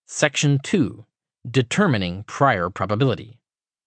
Section 2. Determining prior probability.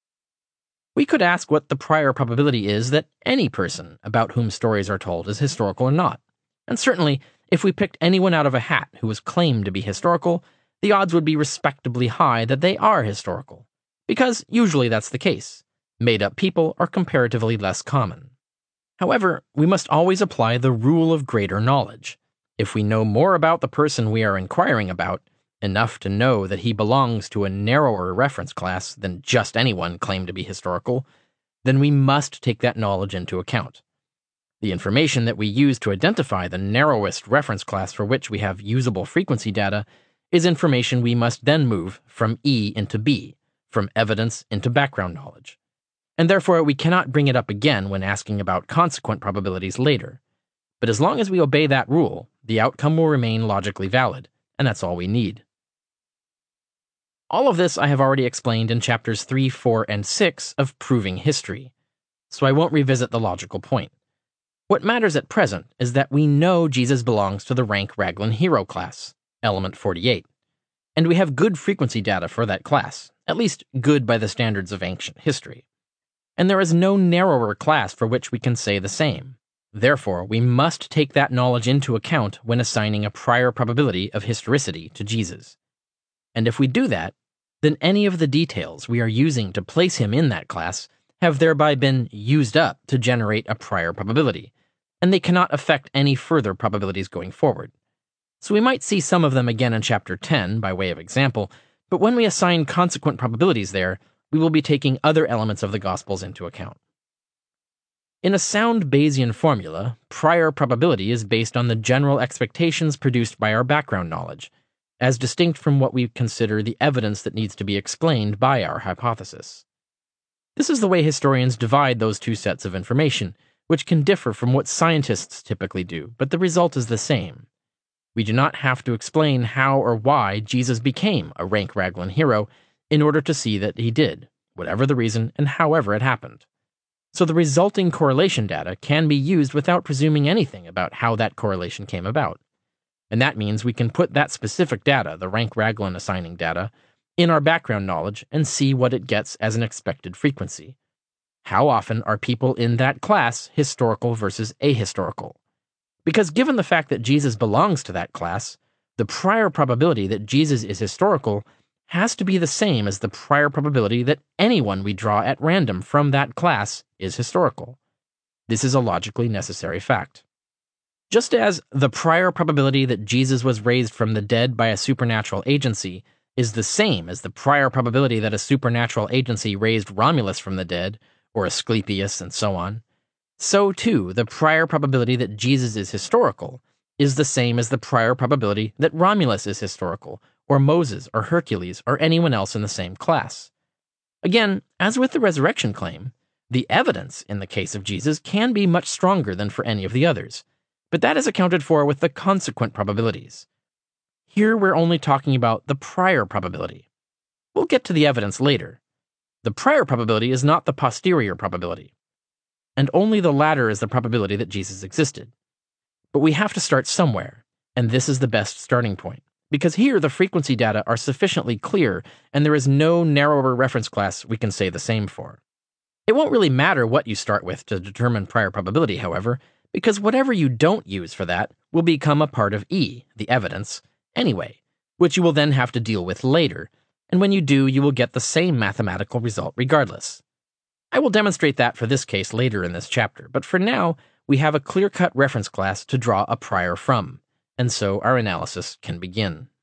We could ask what the prior probability is that any person about whom stories are told is historical or not. And certainly, if we picked anyone out of a hat who was claimed to be historical, the odds would be respectably high that they are historical. Because usually that's the case. Made-up people are comparatively less common. However, we must always apply the rule of greater knowledge. If we know more about the person we are inquiring about, enough to know that he belongs to a narrower reference class than just anyone claimed to be historical, then we must take that knowledge into account. The information that we use to identify the narrowest reference class for which we have usable frequency data is information we must then move from E into B, from evidence into background knowledge. And therefore we cannot bring it up again when asking about consequent probabilities later. But as long as we obey that rule, the outcome will remain logically valid, and that's all we need. All of this I have already explained in chapters 3, 4, and 6 of Proving History, so I won't revisit the logical point. What matters at present is that we know Jesus belongs to the Rank-Raglan Hero class, element 48, and we have good frequency data for that class, at least good by the standards of ancient history. And there is no narrower class for which we can say the same. Therefore, we must take that knowledge into account when assigning a prior probability of historicity to Jesus. And if we do that, then any of the details we are using to place him in that class have thereby been used up to generate a prior probability, and they cannot affect any further probabilities going forward. So we might see some of them again in Chapter 10 by way of example, but when we assign consequent probabilities there, we will be taking other elements of the Gospels into account. In a sound Bayesian formula, prior probability is based on the general expectations produced by our background knowledge, as distinct from what we consider the evidence that needs to be explained by our hypothesis. This is the way historians divide those two sets of information, which can differ from what scientists typically do, but the result is the same. We do not have to explain how or why Jesus became a Rank-Raglan hero in order to see that he did, whatever the reason and however it happened. So the resulting correlation data can be used without presuming anything about how that correlation came about. And that means we can put that specific data, the Rank-Raglan assigning data, in our background knowledge and see what it gets as an expected frequency. How often are people in that class historical versus ahistorical? Because given the fact that Jesus belongs to that class, the prior probability that Jesus is historical has to be the same as the prior probability that anyone we draw at random from that class is historical. This is a logically necessary fact. Just as the prior probability that Jesus was raised from the dead by a supernatural agency is the same as the prior probability that a supernatural agency raised Romulus from the dead, or Asclepius, and so on, so too the prior probability that Jesus is historical is the same as the prior probability that Romulus is historical, or Moses, or Hercules, or anyone else in the same class. Again, as with the resurrection claim, the evidence in the case of Jesus can be much stronger than for any of the others, but that is accounted for with the consequent probabilities. Here we're only talking about the prior probability. We'll get to the evidence later. The prior probability is not the posterior probability, and only the latter is the probability that Jesus existed. But we have to start somewhere, and this is the best starting point, because here the frequency data are sufficiently clear and there is no narrower reference class we can say the same for. It won't really matter what you start with to determine prior probability, however, because whatever you don't use for that will become a part of E, the evidence, anyway, which you will then have to deal with later, and when you do, you will get the same mathematical result regardless. I will demonstrate that for this case later in this chapter, but for now, we have a clear-cut reference class to draw a prior from, and so our analysis can begin.